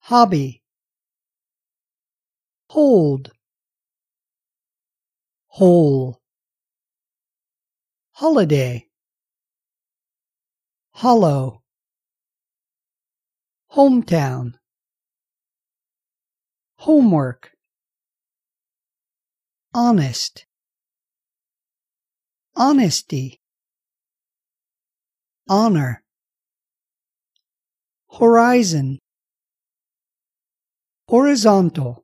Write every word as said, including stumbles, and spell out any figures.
hobby, hold, whole, holiday, hollow, hometown, homework, honest, honesty, honor, horizon, horizontal,